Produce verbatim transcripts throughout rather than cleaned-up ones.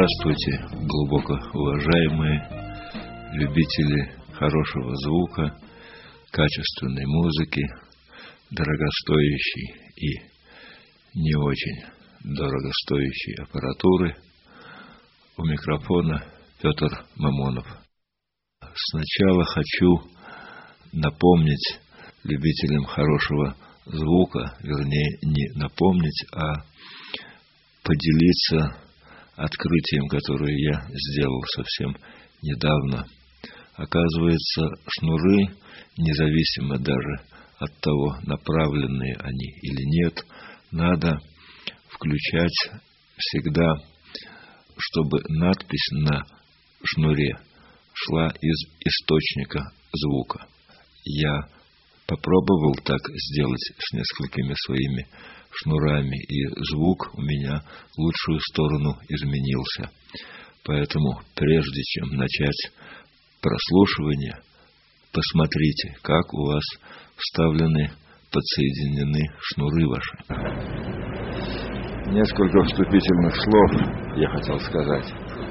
Здравствуйте, глубоко уважаемые любители хорошего звука, качественной музыки, дорогостоящей и не очень дорогостоящей аппаратуры. У микрофона Петр Мамонов. Сначала хочу напомнить любителям хорошего звука, вернее, не напомнить, а поделиться открытием, которое я сделал совсем недавно. Оказывается, шнуры, независимо даже от того, направленные они или нет, надо включать всегда, чтобы надпись на шнуре шла из источника звука. Я попробовал так сделать с несколькими своими шнурами, и звук у меня в лучшую сторону изменился. Поэтому, прежде чем начать прослушивание, посмотрите, как у вас вставлены, подсоединены шнуры ваши. Несколько вступительных слов я хотел сказать.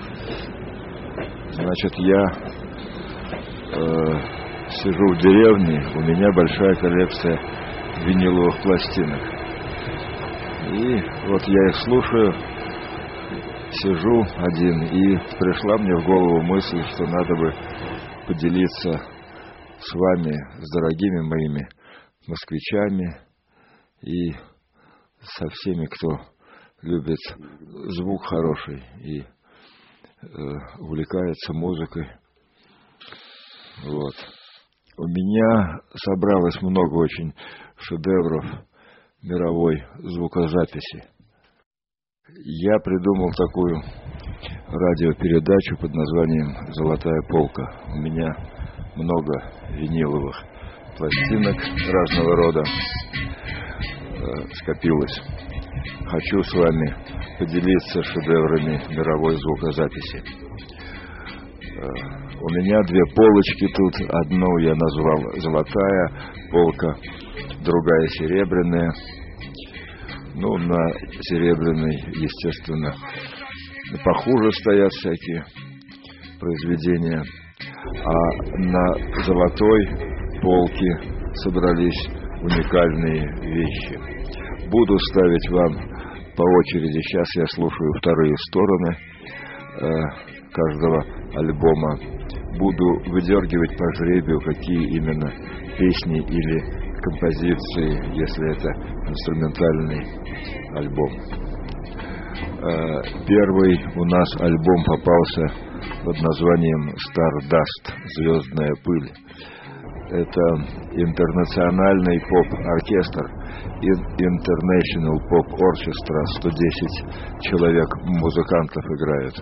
Значит, я э, сижу в деревне, у меня большая коллекция виниловых пластинок. И вот я их слушаю, сижу один, и пришла мне в голову мысль, что надо бы поделиться с вами, с дорогими моими москвичами и со всеми, кто любит звук хороший и э, увлекается музыкой. Вот. У меня собралось много очень шедевров мировой звукозаписи. Я придумал такую радиопередачу под названием «Золотая полка». У меня много виниловых пластинок разного рода э, скопилось. Хочу с вами поделиться шедеврами мировой звукозаписи. Э, у меня две полочки тут. Одну я назвал «Золотая полка», другая «Серебряная». Ну, на серебряной, естественно, похуже стоят всякие произведения. А на золотой полке собрались уникальные вещи. Буду ставить вам по очереди. Сейчас я слушаю вторые стороны э, каждого альбома. Буду выдергивать по жребию, какие именно песни или композиции, если это инструментальный альбом. Первый у нас альбом попался под названием «Stardust» — «Звездная пыль». Это интернациональный поп-оркестр, International Pop Orchestra, сто десять человек музыкантов играют.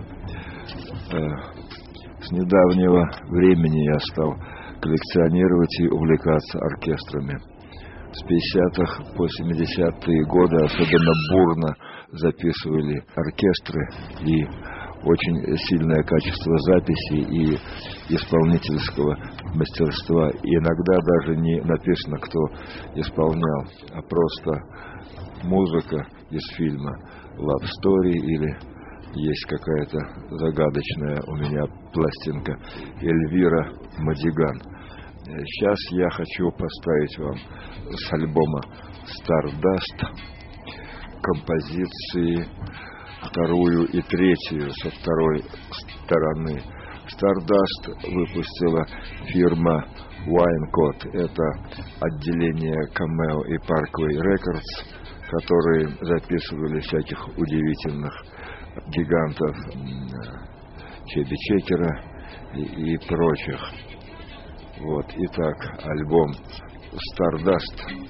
С недавнего времени я стал коллекционировать и увлекаться оркестрами. С пятидесятых по семидесятые годы особенно бурно записывали оркестры, и очень сильное качество записи и исполнительского мастерства. И иногда даже не написано, кто исполнял, а просто музыка из фильма «Love Story», или есть какая-то загадочная у меня пластинка Эльвира Мадиган. Сейчас я хочу поставить вам с альбома «Stardust» композиции вторую и третью со второй стороны. «Stardust» выпустила фирма Winecode. Это отделение Cameo и Parkway Records, которые записывали всяких удивительных гигантов Чеби Чекера и, и прочих. Вот, итак, альбом «Stardust».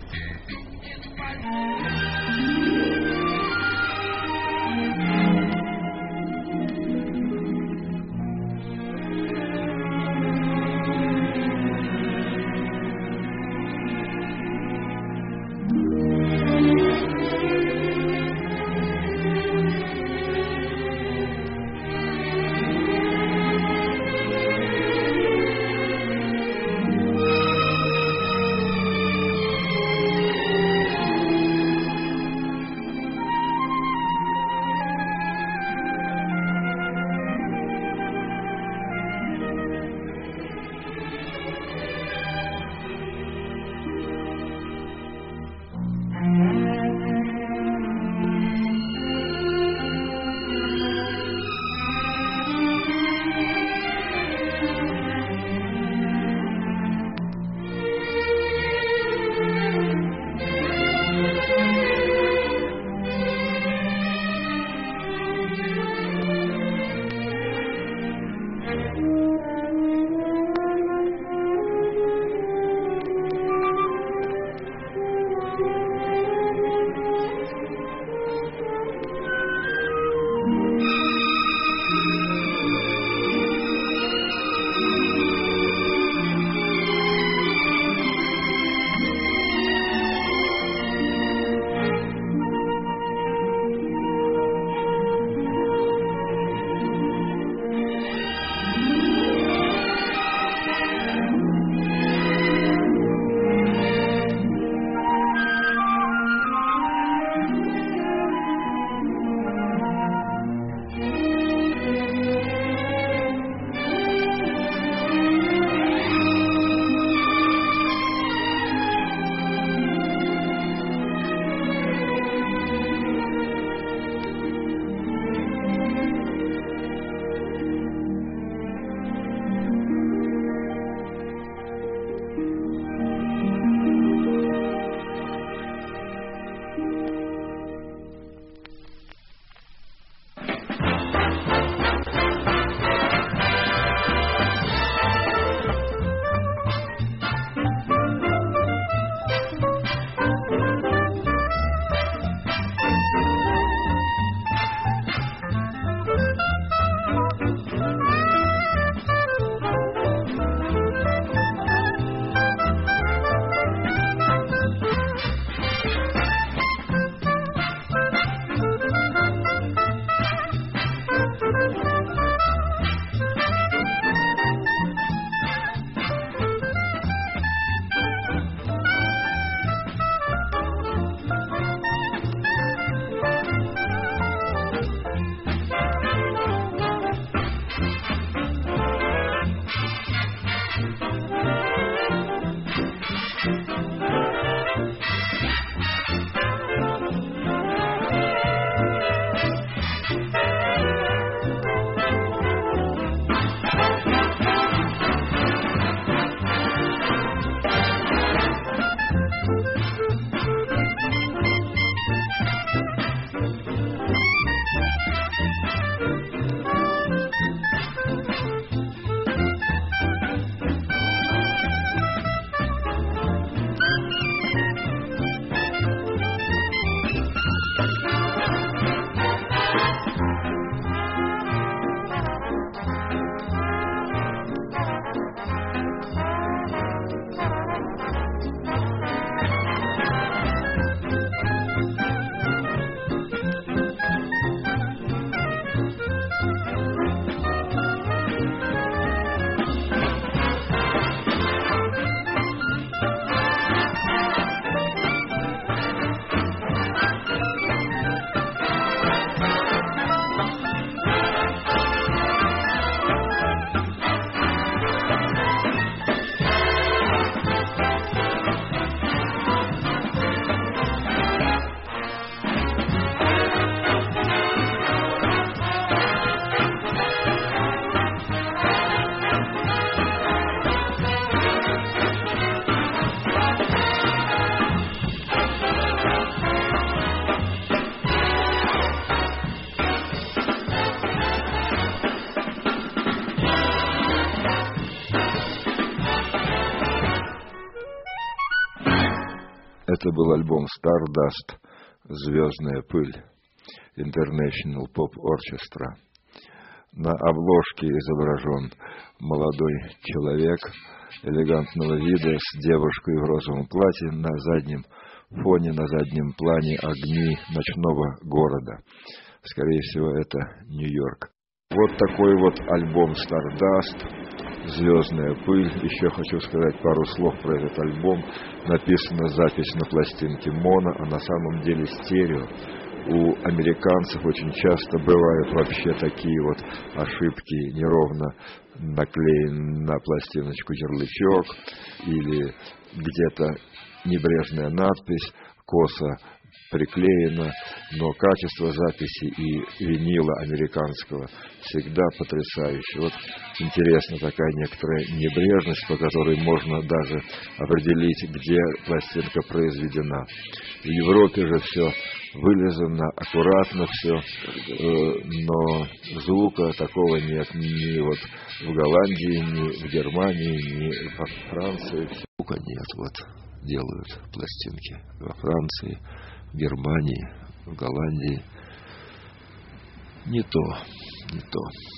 Это был альбом Stardust, «Звездная пыль», International Pop Orchestra. На обложке изображен молодой человек элегантного вида с девушкой в розовом платье, на заднем фоне, на заднем плане огни ночного города. Скорее всего, это Нью-Йорк. Вот такой вот альбом Stardust, «Звездная пыль». Еще хочу сказать пару слов про этот альбом. Написана запись на пластинке моно, а на самом деле стерео. У американцев очень часто бывают вообще такие вот ошибки, неровно наклеен на пластиночку ярлычок или где-то небрежная надпись, косо приклеена, но качество записи и винила американского всегда потрясающе. Вот интересна такая некоторая небрежность, по которой можно даже определить, где пластинка произведена. В Европе же все вылизано, аккуратно все, но звука такого нет ни вот в Голландии, ни в Германии, ни во Франции. Звука нет, вот делают пластинки во Франции, в Германии, в Голландии. Не то, не то.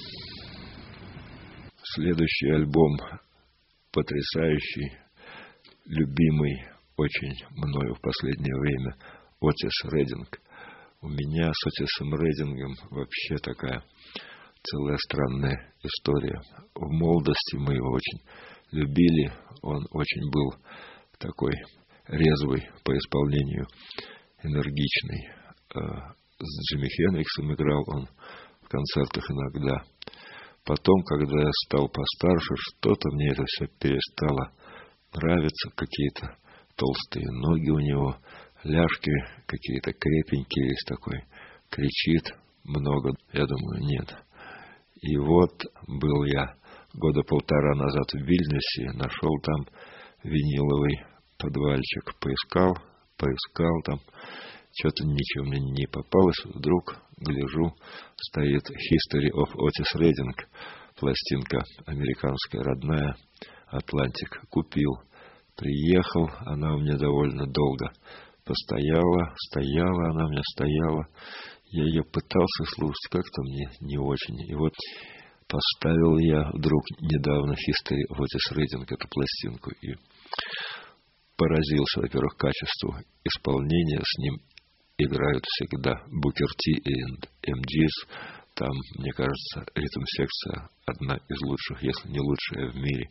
Следующий альбом потрясающий, любимый очень мною в последнее время, Отис Рединг. У меня с Отисом Редингом вообще такая целая странная история. В молодости мы его очень любили, он очень был такой резвый по исполнению, энергичный. С Джимми Хендриксом играл он в концертах иногда. Потом, когда я стал постарше, что-то мне это все перестало нравиться. Какие-то толстые ноги у него, ляжки какие-то крепенькие, весь такой, кричит много. Я думаю, нет. И вот был я года полтора назад в Вильнюсе, нашел там виниловый подвальчик, поискал, поискал там, что-то ничего мне не попалось, вдруг гляжу, стоит History of Otis Redding, пластинка американская, родная, Атлантик. Купил, приехал, она у меня довольно долго постояла, стояла, она у меня стояла, я ее пытался слушать, как-то мне не очень, и вот поставил я вдруг недавно History of Otis Redding, эту пластинку, и поразился, во-первых, качеству исполнения. С ним играют всегда Booker T и эм джи. Там, мне кажется, ритм-секция одна из лучших, если не лучшая в мире.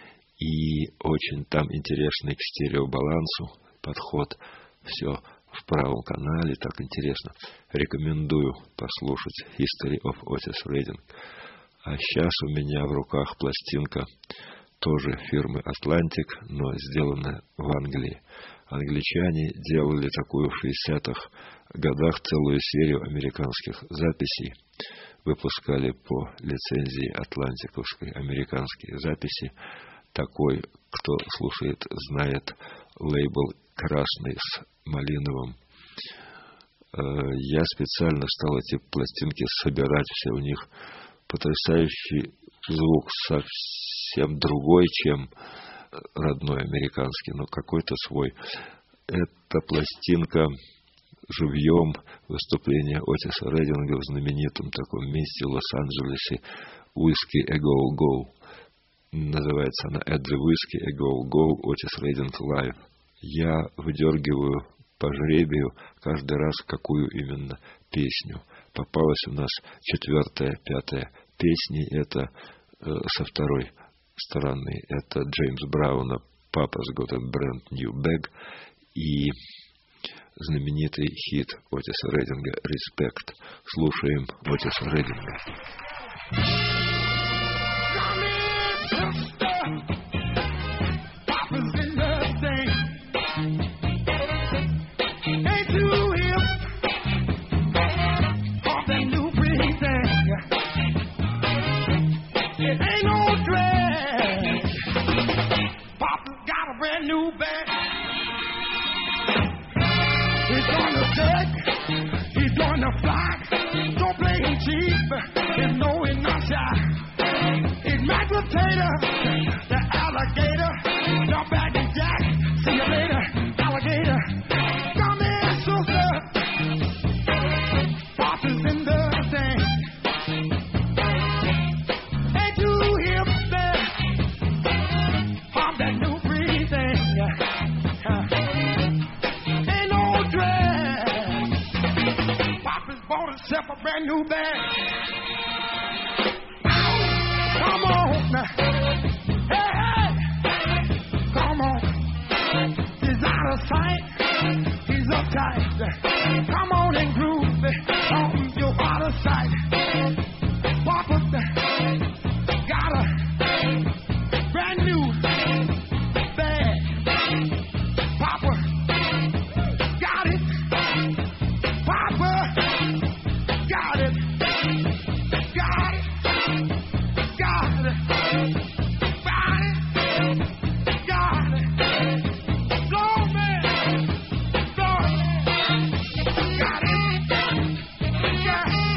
И очень там интересный к стереобалансу подход. Все в правом канале, так интересно. Рекомендую послушать History of Otis Redding. А сейчас у меня в руках пластинка тоже фирмы Atlantic, но сделана в Англии. Англичане делали такую в шестидесятых годах целую серию американских записей. Выпускали по лицензии атлантиковской американские записи. Такой, кто слушает, знает лейбл красный с малиновым. Я специально стал эти пластинки собирать, все у них потрясающий звук, совсем другой, чем родной американский, но какой-то свой. Эта пластинка живьем, выступление Отиса Рединга в знаменитом таком месте в Лос-Анджелесе, Whiskey A Go Go. Называется она At the Whiskey A Go Go Otis Redding Live. Я выдергиваю по жребию каждый раз, какую именно песню. Попалась у нас четвертая, пятая песни. Это э, со второй стороны. Это Джеймс Брауна «Papa's Got a Brand New Bag» и знаменитый хит Отиса Рединга «Respect». Слушаем Отиса Рединга. The alligator, jump back and jack. See you later, alligator. yourself a brand new bag. Come on now. Hey, hey. Come on. He's out of sight. He's uptight. Come on and groove me. Oh, you're out of sight. Papa got a brand new bag. Papa got it. Papa got it. Got it. Got it. Got it. Got it. Blow me. Blow me. Got it. Got it.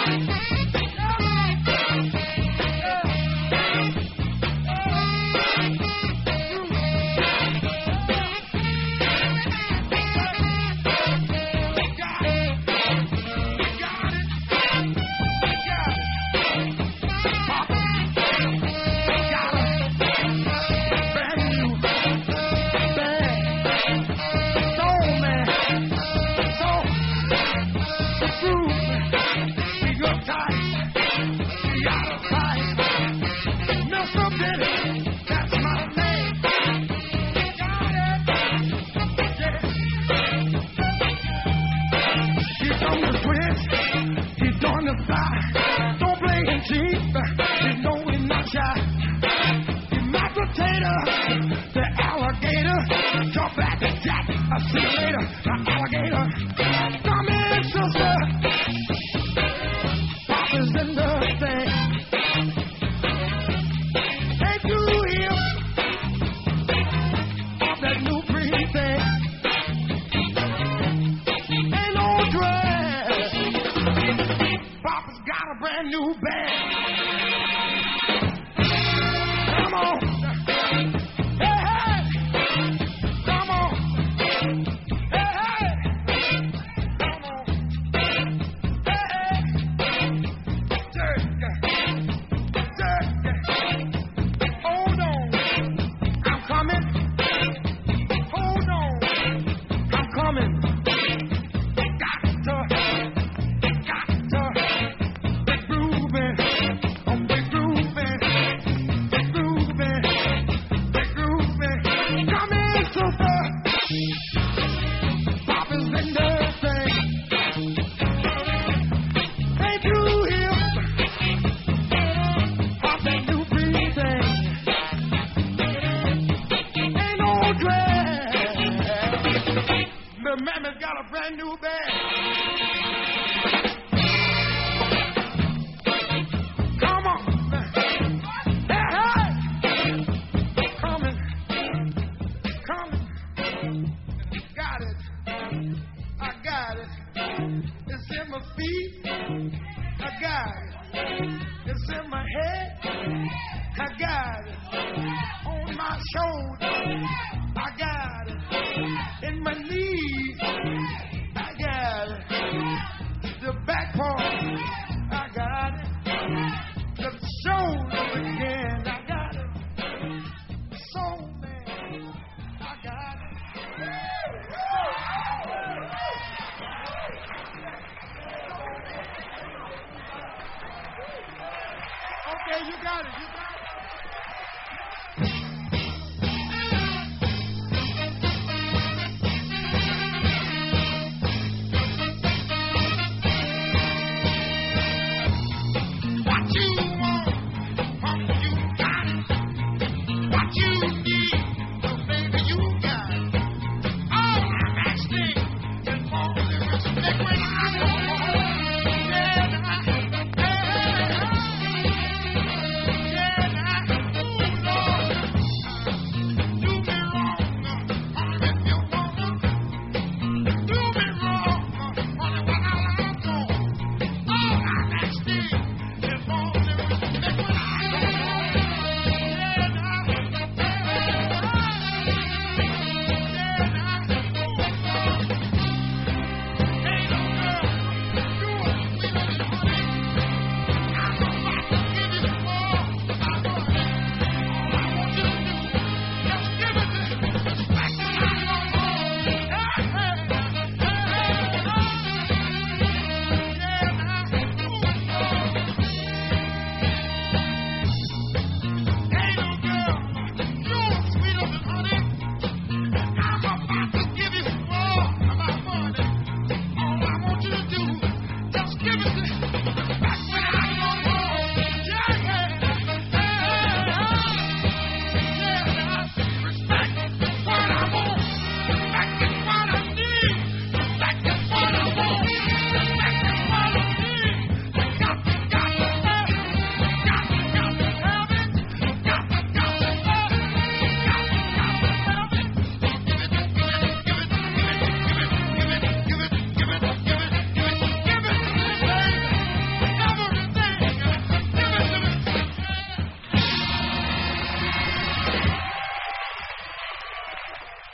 Don't play him cheap, you know he's not shy. He's my potato, the alligator. Jump back and jack, I'll see you later, the alligator. Come in, sister. Papa's in the thing. Ain't you hip off that new pretty thing? Ain't no dress. Papa's got a brand new bag. Come on. Hey, hey. Come on. Hey, hey. Come on. Hey, hey. Jerk. Jerk. Hold on. I'm coming. Hold on. I'm coming. Got to. Got to. Be grooving. Oh, be grooving. Be grooving. Be grooving. Come in, sister. Papa's in the thing. Ain't you hip? Off that new pretty thing. Ain't no dress. The mammy's got a brand new bag. Come on. Hey, hey. Coming. Coming. Got it. I got it. It's in my feet. I got it. It's in my head. I got it. On my shoulder. I got it. In my knees. I got it. The back part. I got it. The shoulder again. I got it. Soul man. I got it. Okay, you got it. You got it. What you want, mama, you got it. What you need, well, baby, you got it. All I'm asking is for the respect when I go home. Yeah, I, yeah, yeah,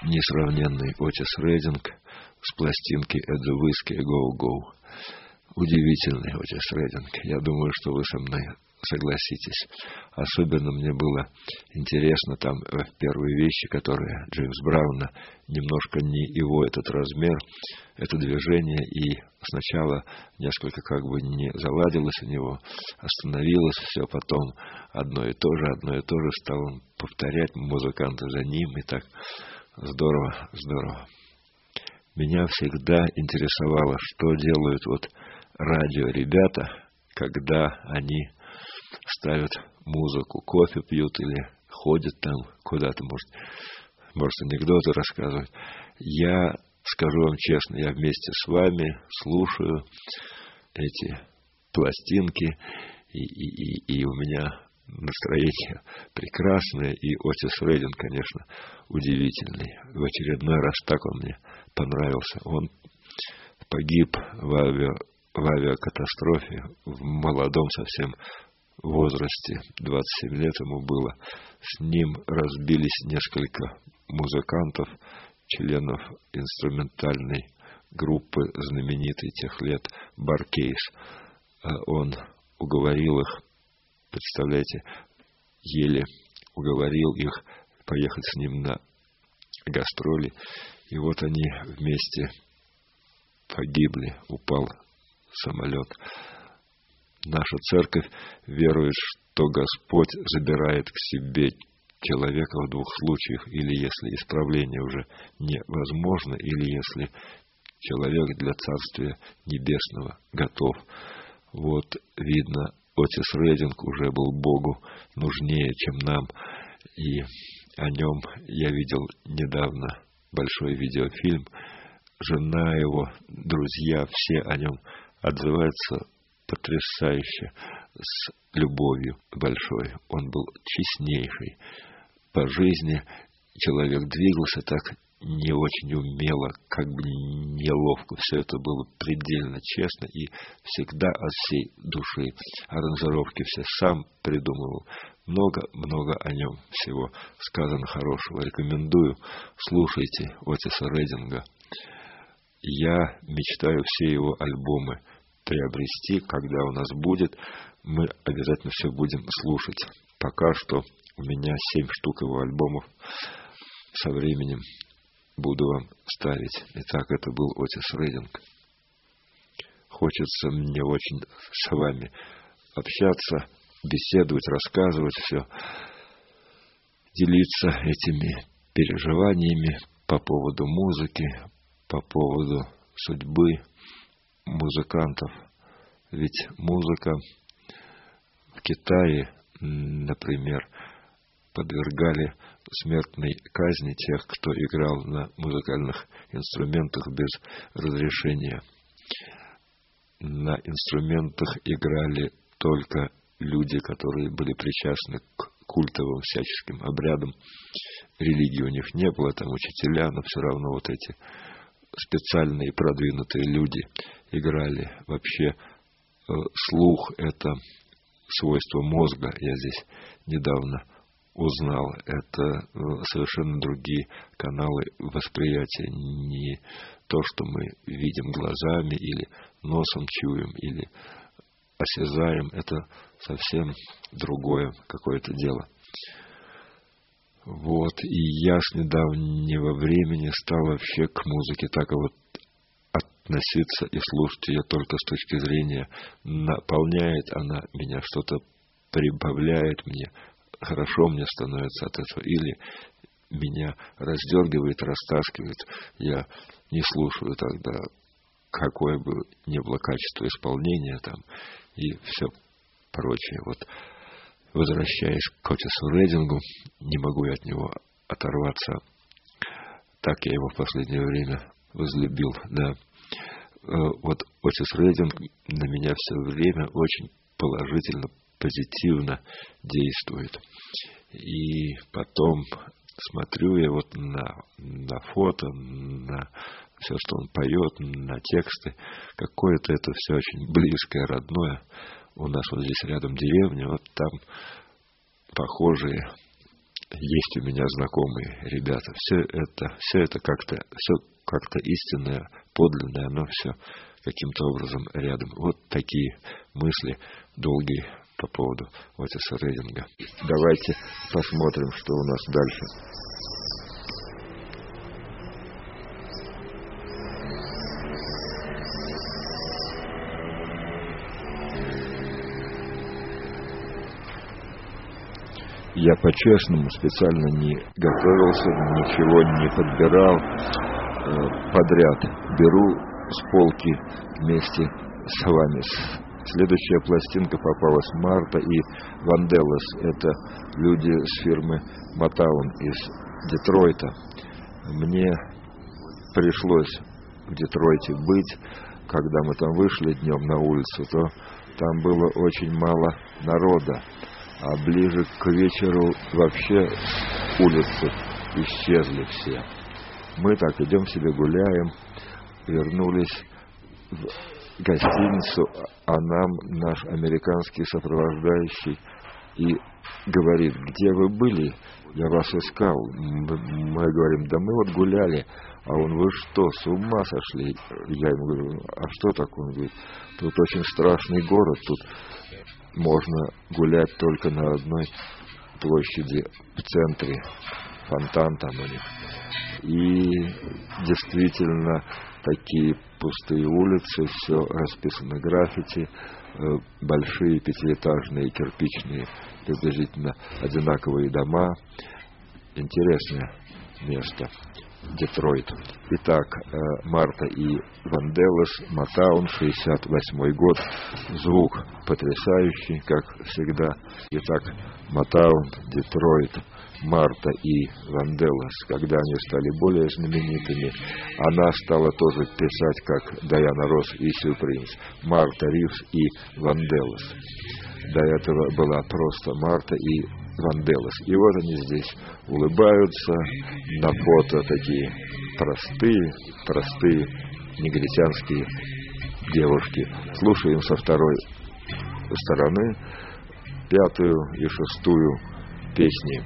несравненный Отис Рейдинг с пластинки «At the Whiskey Go Go». Удивительный Отис Рейдинг. Я думаю, что вы со мной согласитесь. Особенно мне было интересно там первые вещи, которые Джеймс Брауна, немножко не его этот размер, это движение, и сначала несколько как бы не заладилось у него, остановилось все, потом одно и то же, одно и то же стал он повторять, музыканты за ним, и так здорово, здорово. Меня всегда интересовало, что делают вот радио ребята, когда они ставят музыку, кофе пьют или ходят там куда-то, может, может анекдоты рассказывать. Я скажу вам честно, я вместе с вами слушаю эти пластинки, и, и, и, и у меня настроение прекрасное, и Отис Рейдинг, конечно, удивительный. В очередной раз так он мне понравился. Он погиб в, авиа, в авиакатастрофе в молодом совсем возрасте, двадцать семь лет ему было. С ним разбились несколько музыкантов, членов инструментальной группы знаменитой тех лет Бар-Кейс. Он уговорил их, представляете, еле уговорил их поехать с ним на гастроли. И вот они вместе погибли, упал самолет. Наша церковь верует, что Господь забирает к себе человека в двух случаях: или если исправление уже невозможно, или если человек для Царствия Небесного готов. Вот, видно, Отис Рейдинг уже был Богу нужнее, чем нам, и о нем я видел недавно большой видеофильм. Жена его, друзья, все о нем отзываются потрясающе, с любовью большой. Он был честнейший по жизни. Человек двигался так не очень умело, как бы неловко. Все это было предельно честно и всегда от всей души. Аранжировки все сам придумывал. Много-много о нем всего сказано хорошего. Рекомендую. Слушайте Отиса Рейдинга. Я мечтаю все его альбомы приобрести. Когда у нас будет, мы обязательно все будем слушать. Пока что у меня семь штук его альбомов. Со временем буду вам ставить. Итак, это был Отис Рейдинг. Хочется мне очень с вами общаться, беседовать, рассказывать все, делиться этими переживаниями по поводу музыки, по поводу судьбы музыкантов. Ведь музыка в Китае, например, подвергали смертной казни тех, кто играл на музыкальных инструментах без разрешения. На инструментах играли только люди, которые были причастны к культовым всяческим обрядам. Религии у них не было, там учителя, но все равно вот эти специальные продвинутые люди играли. Вообще э, слух — это свойство мозга. Я здесь недавно узнал. Это э, совершенно другие каналы восприятия. Не то, что мы видим глазами или носом чуем, или осязаем. Это совсем другое какое-то дело. Вот, и я с недавнего времени стал вообще к музыке так вот относиться и слушать ее только с точки зрения, наполняет она меня, что-то прибавляет мне, хорошо мне становится от этого, или меня раздергивает, растаскивает, я не слушаю тогда, какое бы ни было качество исполнения там, и все прочее. Вот, возвращаясь к Отису Рейдингу, не могу я от него оторваться. Так я его в последнее время возлюбил, да. Вот Отис Рейдинг на меня все время очень положительно, позитивно действует. И потом смотрю я вот на, на фото, на все, что он поет, на тексты. Какое-то это все очень близкое, родное. У нас вот здесь рядом деревня, вот там похожие есть у меня знакомые ребята. Все это, все это как-то, все как-то истинное, подлинное, но все каким-то образом рядом. Вот такие мысли долгие по поводу Отиса Рейдинга. Давайте посмотрим, что у нас дальше. Я по-честному специально не готовился, ничего не подбирал э, подряд. Беру с полки вместе с вами. Следующая пластинка попалась Марта и Ванделлас. Это люди с фирмы Motown из Детройта. Мне пришлось в Детройте быть. Когда мы там вышли днем на улицу, то там было очень мало народа. А ближе к вечеру вообще улицы исчезли все. Мы так идем себе гуляем, вернулись в гостиницу, а нам наш американский сопровождающий и говорит: где вы были? Я вас искал. Мы, мы говорим: да мы вот гуляли. А он: вы что, с ума сошли? Я ему говорю: а что такое? Он говорит: тут очень страшный город, тут можно гулять только на одной площади в центре, фонтан там у них. И действительно такие пустые улицы, все расписано граффити, большие пятиэтажные кирпичные приблизительно одинаковые дома. Интересное место. Детройт. Итак, Марта и Ванделлас, Motown, шестьдесят восьмой год. Звук потрясающий, как всегда. Итак, Motown, Детройт, Марта и Ванделлас. Когда они стали более знаменитыми, она стала тоже писать, как Дайана Росс и Сюпримс. Марта Ривз и Ванделлас. До этого была просто Марта и Ванделлас. И вот они здесь улыбаются, на фото такие простые, простые негритянские девушки. Слушаем со второй стороны пятую и шестую песни.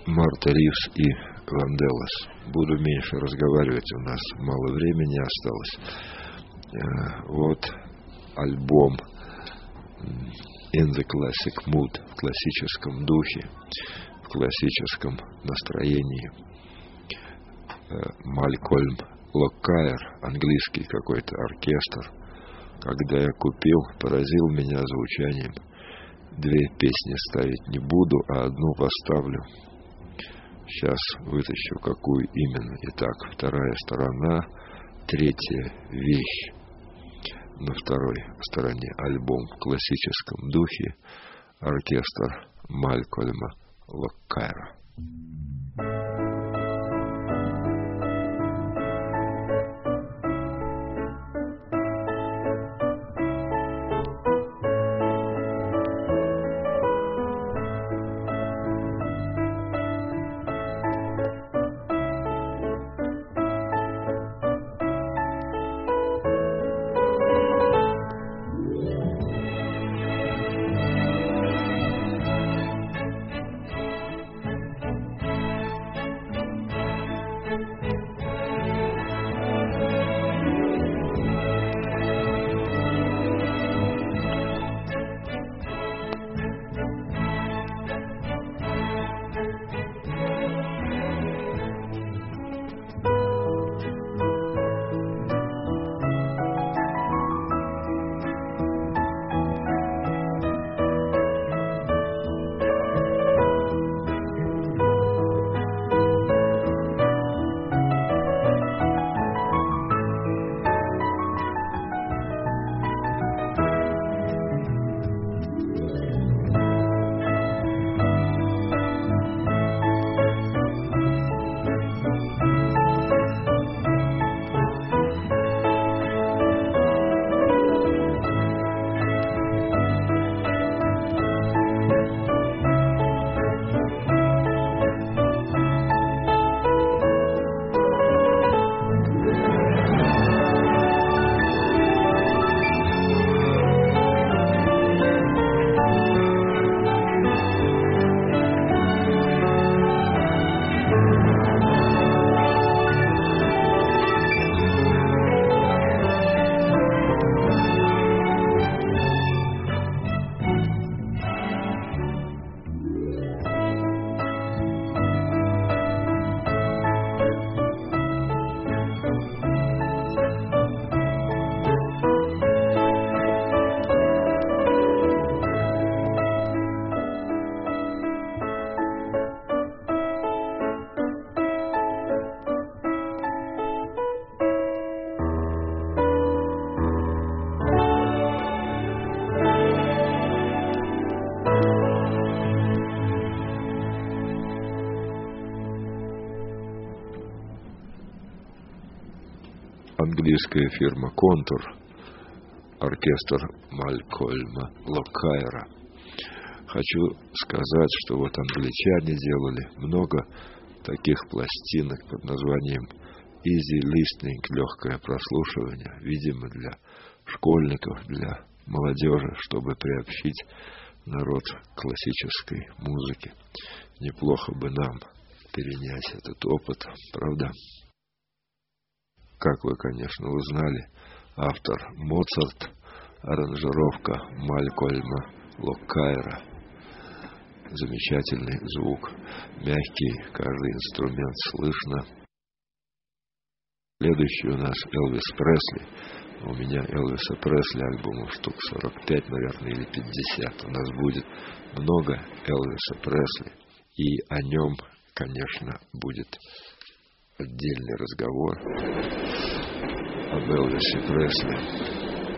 Марта Ривз и Ванделлас. Буду меньше разговаривать, у нас мало времени осталось. Вот альбом In the Classic Mood, в классическом духе, в классическом настроении. Малькольм Локкайр, английский какой-то оркестр. Когда я купил, поразил меня звучанием. Две песни ставить не буду, а одну поставлю. Сейчас вытащу, какую именно. Итак, вторая сторона, третья вещь. На второй стороне альбом в классическом духе, оркестр Малькольма Локкайра. Английская фирма «Контур», оркестр Малькольма Локкайра. Хочу сказать, что вот англичане делали много таких пластинок под названием Easy Listening, легкое прослушивание, видимо, для школьников, для молодежи, чтобы приобщить народ к классической музыке. Неплохо бы нам перенять этот опыт, правда? Как вы, конечно, узнали, автор Моцарт, аранжировка Малькольма Локкайра. Замечательный звук, мягкий, каждый инструмент слышно. Следующий у нас Элвис Пресли. У меня Элвиса Пресли альбомов штук сорок пять, наверное, или пятьдесят. У нас будет много Элвиса Пресли. И о нем, конечно, будет отдельный разговор об Элвисе Пресли.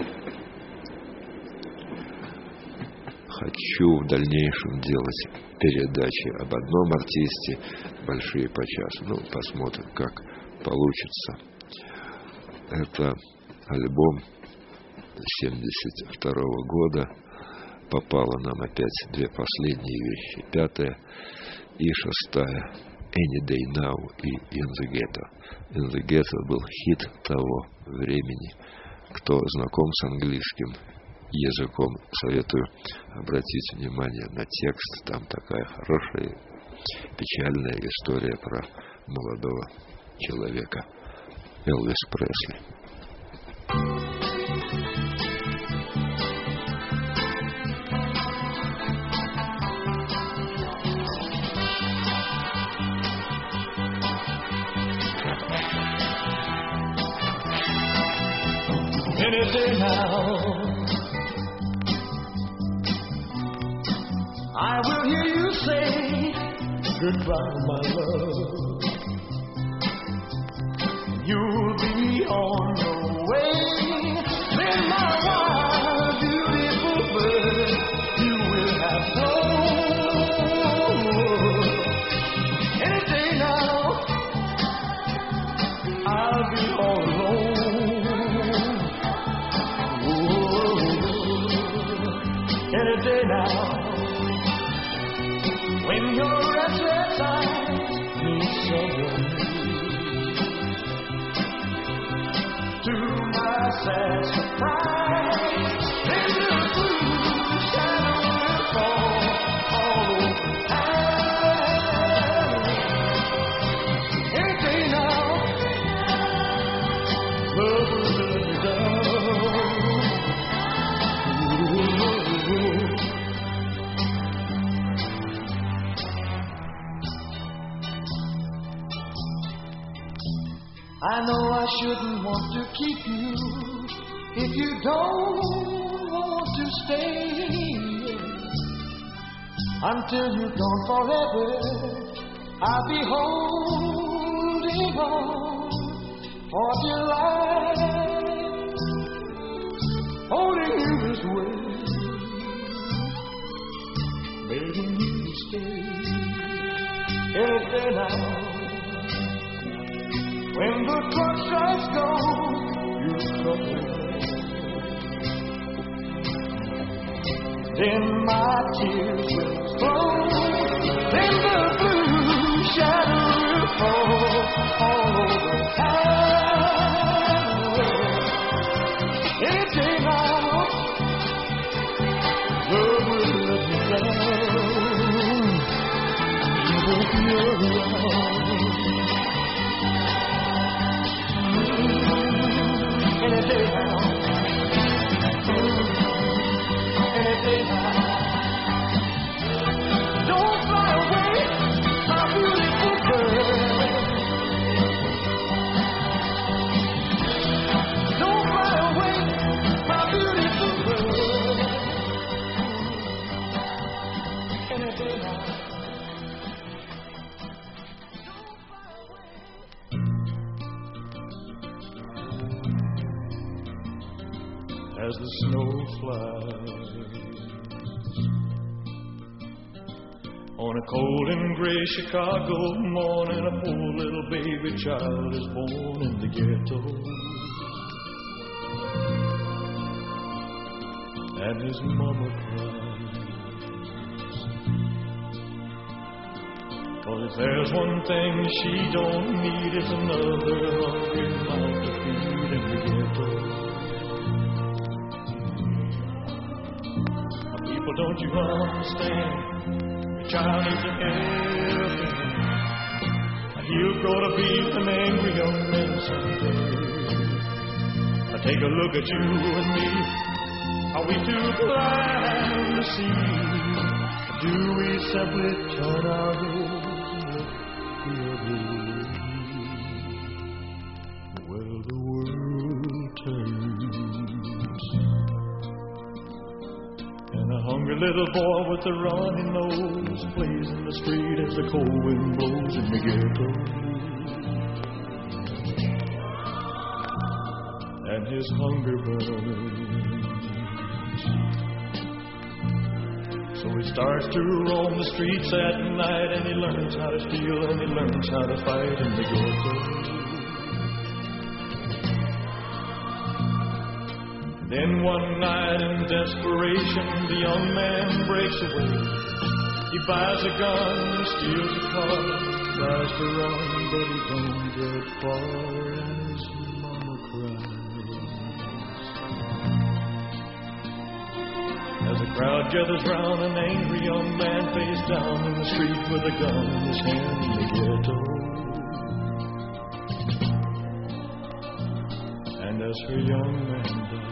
Хочу в дальнейшем делать передачи об одном артисте, большие по часу. Ну, посмотрим, как получится. Это альбом семьдесят второго года. Попало нам опять две последние вещи. Пятая и шестая. Any Day Now и In the Ghetto. In the Ghetto был хит того времени. Кто знаком с английским языком, советую обратить внимание на текст. Там такая хорошая печальная история про молодого человека Элвис Пресли. Any day now, I will hear you say goodbye, my love. You'll be on your way. Then my wild, beautiful bird, you will have flown. Any day now, I'll be all alone. Any day now, when your restless eyes need someone new, to my sad surprise, then the blue shadow will fall all over town. Any day now, love will let me down. I know I shouldn't want to keep you if you don't want to stay. Until you're gone forever, I'll be holding on for dear life, holding you this way, begging you to stay. Any day now, when the clock strikes gold, you come away. Then my tears will flow. Then the blue shadow will fall all over town. Any day now, love will let me down. You won't be around. Any day now, any day now, don't fly away, my beautiful bird. Don't fly away, my beautiful bird. Any day now. As the snow flies on a cold and gray Chicago morning, a poor little baby child is born in the ghetto, and his mama cries. Well, if there's one thing she don't need, it's another hungry mouth to feed in the ghetto. Well, don't you understand? The child needs a helping hand. He'll grow to be an angry young man someday. Now take a look at you and me. Are we too blind to see? Do we simply turn our heads and look the other way? Well, the world turns. And a hungry little boy with a runny nose plays in the street as the cold wind blows in the ghetto. And his hunger burns. So he starts to roam the streets at night, and he learns how to steal, and he learns how to fight in the ghetto. Then one night in desperation, the young man breaks away. He buys a gun, steals a car, tries to run, but he don't get far, and his mama cries. As a Crowd gathers round an angry young man face down in the street with a gun in his hand in the ghetto. And as her young man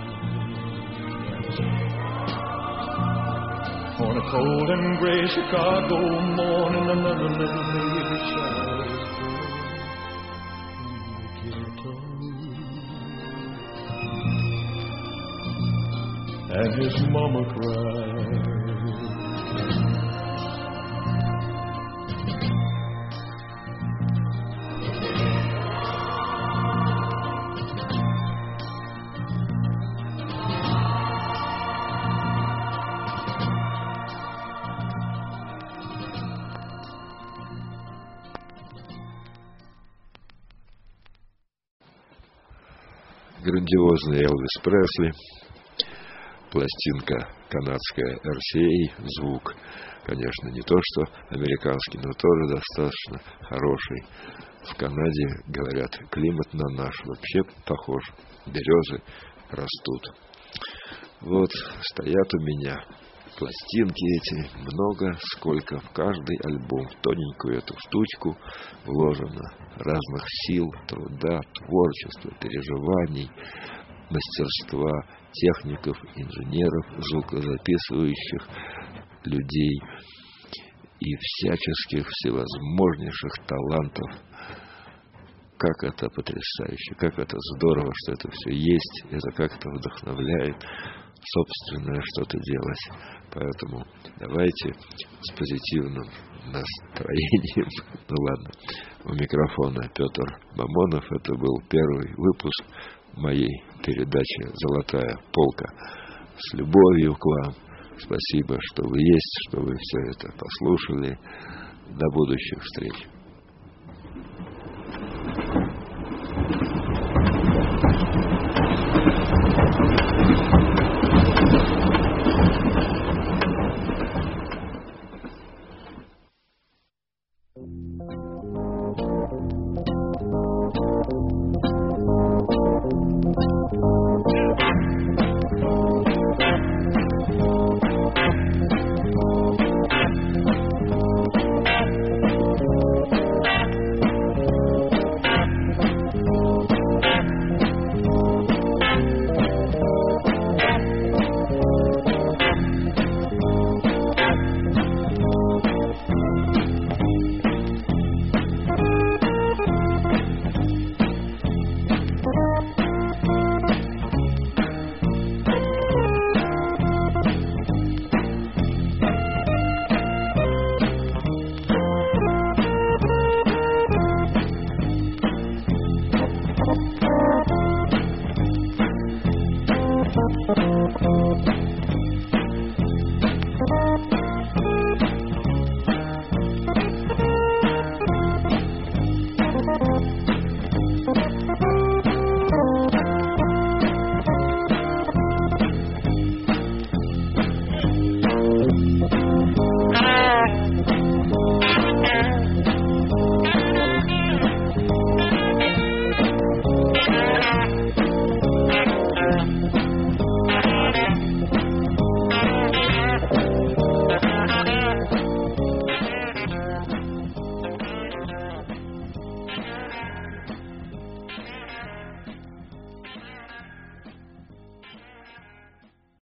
died, on a cold and gray Chicago morning, another little baby child in the ghetto. And his mama cried. Грандиозный Элвис Пресли, пластинка канадская эр си эй, звук, конечно, не то что американский, но тоже достаточно хороший. В Канаде, говорят, климат на наш вообще похож, березы растут. Вот стоят у меня пластинки эти, много, сколько в каждый альбом, в тоненькую эту штучку вложено разных сил, труда, творчества, переживаний, мастерства техников, инженеров, звукозаписывающих людей и всяческих всевозможнейших талантов. Как это потрясающе, как это здорово, что это все есть, это как-то вдохновляет собственное что-то делать. Поэтому давайте с позитивным настроением. Ну ладно, у микрофона Петр Мамонов. Это был первый выпуск моей передачи «Золотая полка». С любовью к вам. Спасибо, что вы есть, что вы все это послушали. До будущих встреч.